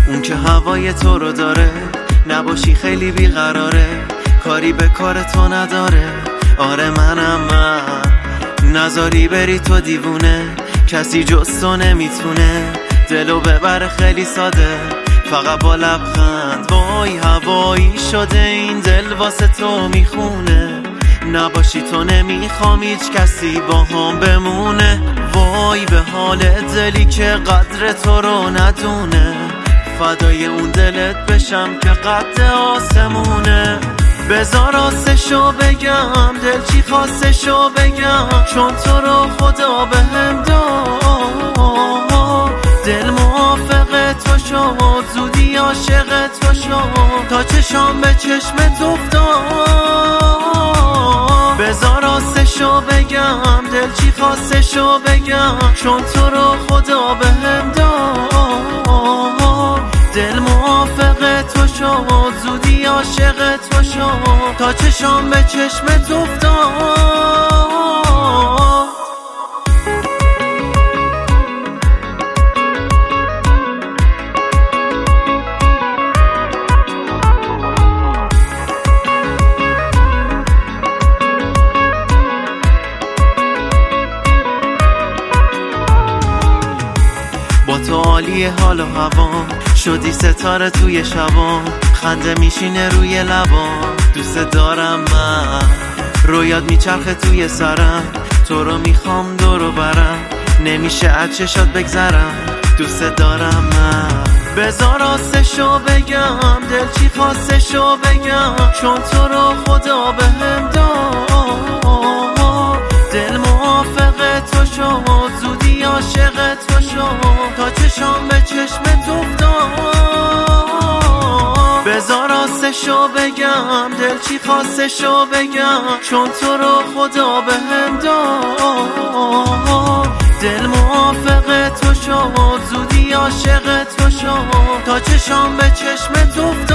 اون که هوای تو رو داره، نباشی خیلی بیقراره، کاری به کار تو نداره. آره منم من، نذاری بری تو دیوونه، کسی جز تو نمیتونه دلو ببره خیلی ساده، فقط با لبخند. وای هوایی شده این دل واسه تو میخونه، نباشی تو نمیخوام هیچ کسی با هم بمونه. وای به حال دلی که قدر تو رو ندونه، فدای اون دلت بشم که قد آسمونه. بذار آسشو بگم، دل چی خواستشو بگم، چون تو رو خدا بهم داد. دل موافق تو شد، زودی عاشق تو شد، تا چشام به چشمت افتاد. بذار آسشو بگم، دل چی خواستشو بگم، چون تو رو خدا بهم داد. دل موافق تو شد، زودی عاشق تو شد، تا چشام به چشمت افتاد. با تو عالی حال و هوام، شدی ستاره توی شبام، خنده میشینه روی لبام. دوست دارم من، رویات میچرخه توی سرم، تو رو میخوام دورو برم، نمیشه از چشات بگذرم. دوست دارم من، بذار آسشو بگم، دل چی خواستشو بگم، چون تو رو خدا بهم داد. دل موافق تو شد، زودی عاشق تو شد، تا چشام به چشمت افتاد. بذار آسشو بگم، دل چی خواستشو بگم، چون تو رو خدا بهم داد. دل موافق تو شد، زودی عاشق تو شد، تا چشام به چشمت افتاد.